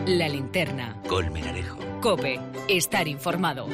La Linterna. Colmenarejo. COPE. Estar informado.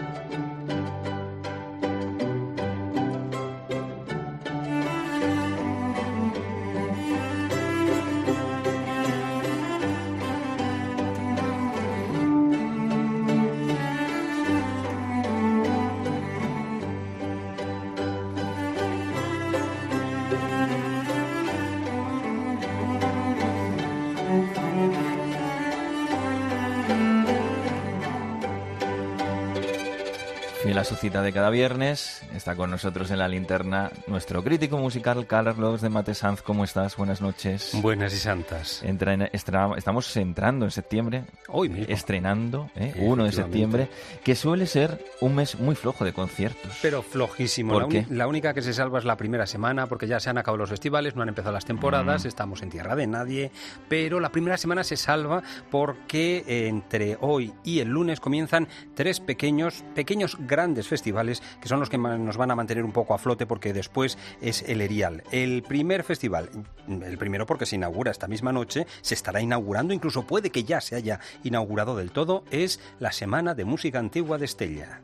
Fiel a su cita de cada viernes, está con nosotros en La Linterna nuestro crítico musical Carlos de Matesanz. ¿Cómo estás? Buenas noches. Buenas y santas. Estamos entrando en septiembre, hoy mismo. Estrenando, 1 de septiembre, que suele ser un mes muy flojo de conciertos. Pero flojísimo. ¿Por qué? La única que se salva es la primera semana, porque ya se han acabado los festivales, no han empezado las temporadas, estamos en tierra de nadie, pero la primera semana se salva porque entre hoy y el lunes comienzan 3 pequeños grandes festivales que son los que nos van a mantener un poco a flote, porque después es el Erial. El primer festival, el primero porque se inaugura esta misma noche, se estará inaugurando, incluso puede que ya se haya inaugurado del todo, es la Semana de Música Antigua de Estella.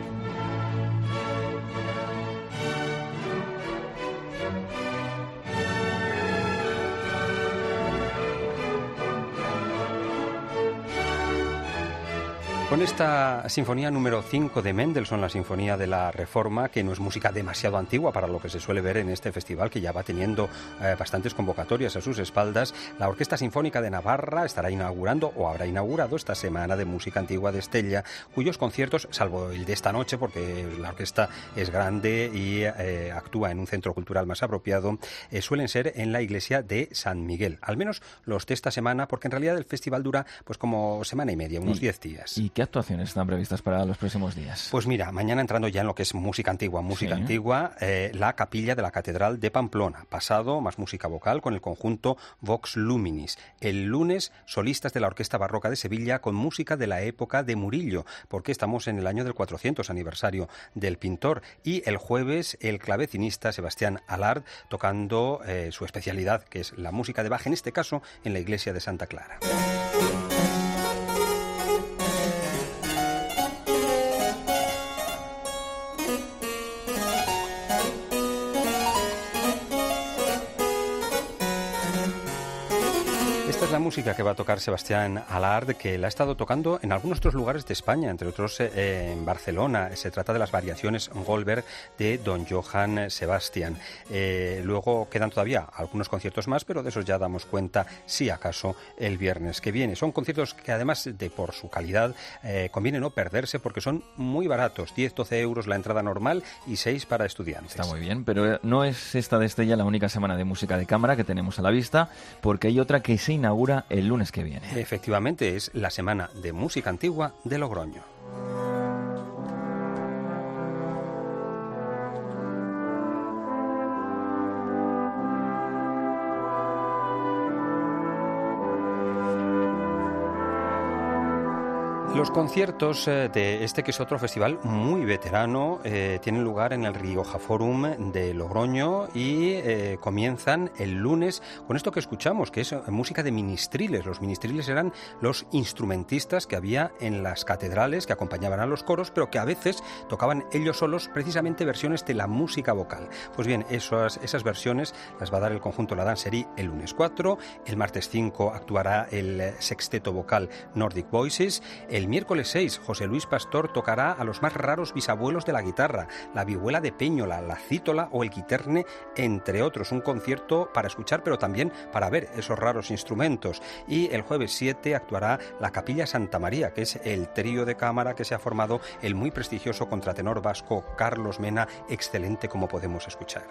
Con esta sinfonía número 5 de Mendelssohn, la Sinfonía de la Reforma, que no es música demasiado antigua para lo que se suele ver en este festival, que ya va teniendo bastantes convocatorias a sus espaldas, la Orquesta Sinfónica de Navarra estará inaugurando o habrá inaugurado esta Semana de Música Antigua de Estella, cuyos conciertos, salvo el de esta noche, porque la orquesta es grande y actúa en un centro cultural más apropiado, suelen ser en la iglesia de San Miguel. Al menos los de esta semana, porque en realidad el festival dura pues como semana y media, unos 10 días. ¿Y qué actuaciones están previstas para los próximos días? Pues mira, mañana entrando ya en lo que es música antigua, la capilla de la Catedral de Pamplona. Pasado, más música vocal con el conjunto Vox Luminis. El lunes, solistas de la Orquesta Barroca de Sevilla con música de la época de Murillo, porque estamos en el año del 400 aniversario del pintor. Y el jueves, el clavecinista Sebastián Alard tocando su especialidad, que es la música de Bach, en este caso en la iglesia de Santa Clara. Esta es la música que va a tocar Sebastián Alard, que la ha estado tocando en algunos otros lugares de España, entre otros en Barcelona. Se trata de las variaciones Goldberg de Don Johann Sebastian. Luego quedan todavía algunos conciertos más, pero de esos ya damos cuenta, si acaso, el viernes que viene. Son conciertos que, además de por su calidad, conviene no perderse porque son muy baratos. 10-12 euros la entrada normal y 6 para estudiantes. Está muy bien, pero no es esta de Estella la única semana de música de cámara que tenemos a la vista, porque hay otra que se inaugura el lunes que viene. Efectivamente, es la Semana de Música Antigua de Logroño. Los conciertos de este, que es otro festival muy veterano, tienen lugar en el Rioja Forum de Logroño y comienzan el lunes con esto que escuchamos, que es música de ministriles. Los ministriles eran los instrumentistas que había en las catedrales que acompañaban a los coros, pero que a veces tocaban ellos solos precisamente versiones de la música vocal. Pues bien, esas versiones las va a dar el conjunto La Danserie el lunes 4, el martes 5 actuará el sexteto vocal Nordic Voices, el miércoles 6, José Luis Pastor tocará a los más raros bisabuelos de la guitarra, la vihuela de Péñola, la cítola o el quiterne, entre otros. Un concierto para escuchar, pero también para ver esos raros instrumentos. Y el jueves 7 actuará la Capilla Santa María, que es el trío de cámara que se ha formado el muy prestigioso contratenor vasco Carlos Mena, excelente como podemos escuchar.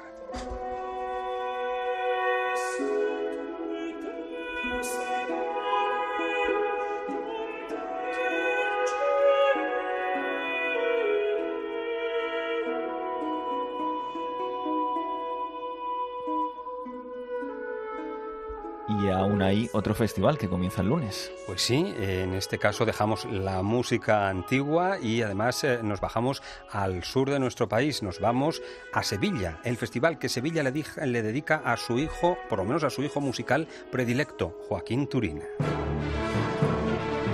Y aún hay otro festival que comienza el lunes. Pues sí, en este caso dejamos la música antigua y además nos bajamos al sur de nuestro país, nos vamos a Sevilla, el festival que Sevilla le dedica a su hijo, por lo menos a su hijo musical predilecto, Joaquín Turina.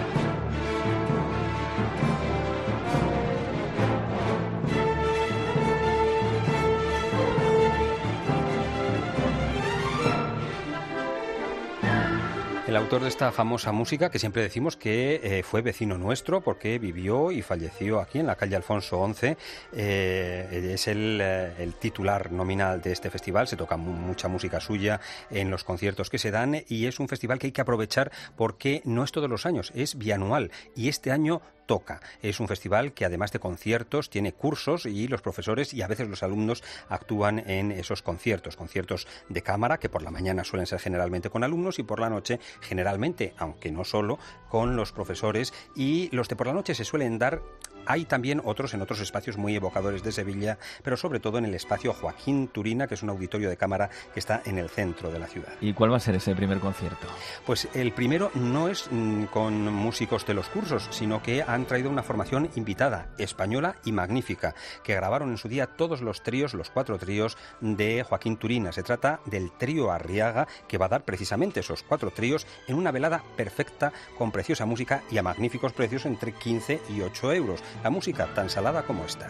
El autor de esta famosa música, que siempre decimos que fue vecino nuestro porque vivió y falleció aquí en la calle Alfonso XI, es el titular nominal de este festival. Se toca mucha música suya en los conciertos que se dan y es un festival que hay que aprovechar porque no es todos los años, es bianual y este año toca. Es un festival que además de conciertos tiene cursos y los profesores y a veces los alumnos actúan en esos conciertos de cámara que por la mañana suelen ser generalmente con alumnos y por la noche generalmente, aunque no solo, con los profesores, y los de por la noche se suelen dar. Hay también otros en otros espacios muy evocadores de Sevilla, pero sobre todo en el espacio Joaquín Turina, que es un auditorio de cámara que está en el centro de la ciudad. ¿Y cuál va a ser ese primer concierto? Pues el primero no es con músicos de los cursos, sino que han traído una formación invitada, española y magnífica, que grabaron en su día todos los tríos, los 4 tríos de Joaquín Turina. Se trata del trío Arriaga, que va a dar precisamente esos 4 tríos en una velada perfecta, con preciosa música y a magníficos precios entre 15 y 8 euros. La música tan salada como esta.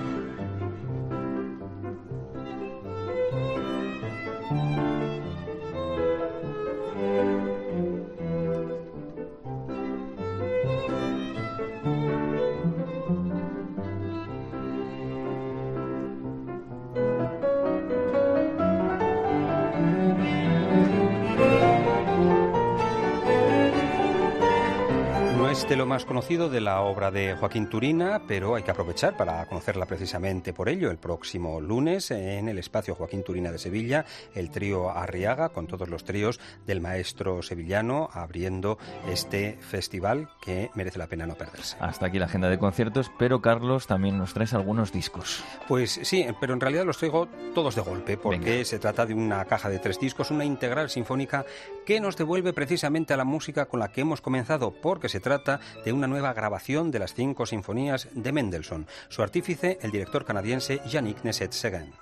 De lo más conocido de la obra de Joaquín Turina, pero hay que aprovechar para conocerla precisamente por ello. El próximo lunes en el espacio Joaquín Turina de Sevilla, el trío Arriaga con todos los tríos del maestro sevillano abriendo este festival que merece la pena no perderse. Hasta aquí la agenda de conciertos, pero Carlos, también nos traes algunos discos. Pues sí, pero en realidad los traigo todos de golpe porque Venga. Se trata de una caja de 3 discos, una integral sinfónica que nos devuelve precisamente a la música con la que hemos comenzado, porque se trata de una nueva grabación de las 5 sinfonías de Mendelssohn. Su artífice, el director canadiense Yannick Nézet-Séguin.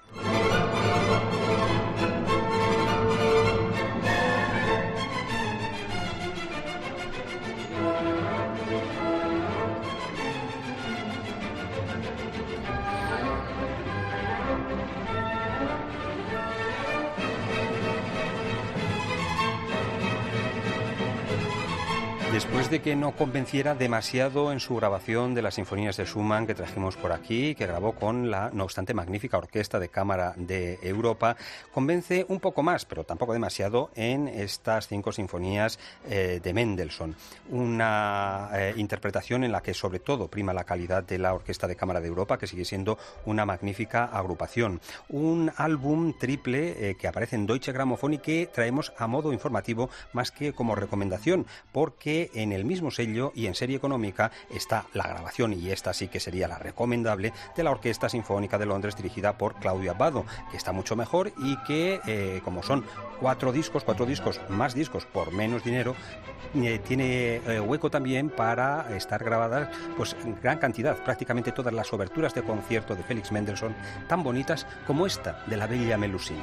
Después de que no convenciera demasiado en su grabación de las sinfonías de Schumann que trajimos por aquí, que grabó con la, no obstante, magnífica Orquesta de Cámara de Europa, convence un poco más, pero tampoco demasiado, en estas 5 sinfonías de Mendelssohn. Una interpretación en la que sobre todo prima la calidad de la Orquesta de Cámara de Europa, que sigue siendo una magnífica agrupación. Un álbum triple que aparece en Deutsche Grammophon y que traemos a modo informativo más que como recomendación, porque en el mismo sello y en serie económica está la grabación, y esta sí que sería la recomendable, de la Orquesta Sinfónica de Londres dirigida por Claudio Abbado, que está mucho mejor y que, como son 4 discos, más discos por menos dinero, tiene hueco también para estar grabadas pues en gran cantidad, prácticamente todas las oberturas de concierto de Félix Mendelssohn, tan bonitas como esta de la Bella Melusina.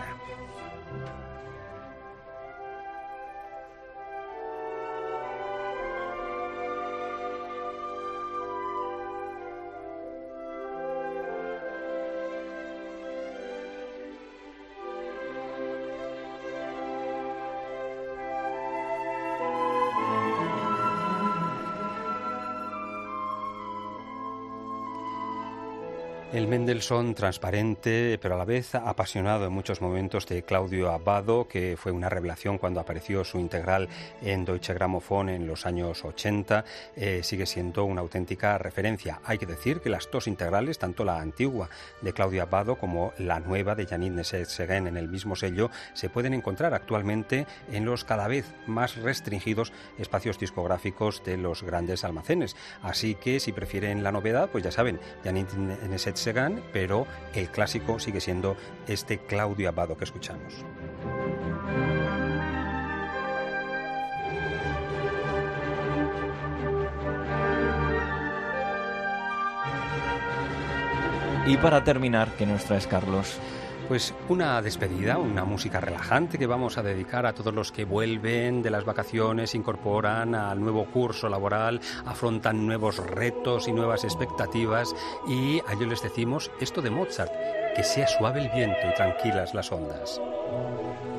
El Mendelssohn transparente, pero a la vez apasionado en muchos momentos, de Claudio Abbado, que fue una revelación cuando apareció su integral en Deutsche Grammophon en los años 80, sigue siendo una auténtica referencia. Hay que decir que las 2 integrales, tanto la antigua de Claudio Abbado como la nueva de Yannick Nézet-Séguin en el mismo sello, se pueden encontrar actualmente en los cada vez más restringidos espacios discográficos de los grandes almacenes. Así que si prefieren la novedad, pues ya saben, Yannick Nézet-Séguin, pero el clásico sigue siendo este Claudio Abbado que escuchamos. Y para terminar, ¿qué nos traes, Carlos? Pues una despedida, una música relajante que vamos a dedicar a todos los que vuelven de las vacaciones, se incorporan al nuevo curso laboral, afrontan nuevos retos y nuevas expectativas, y a ellos les decimos esto de Mozart: que sea suave el viento y tranquilas las ondas.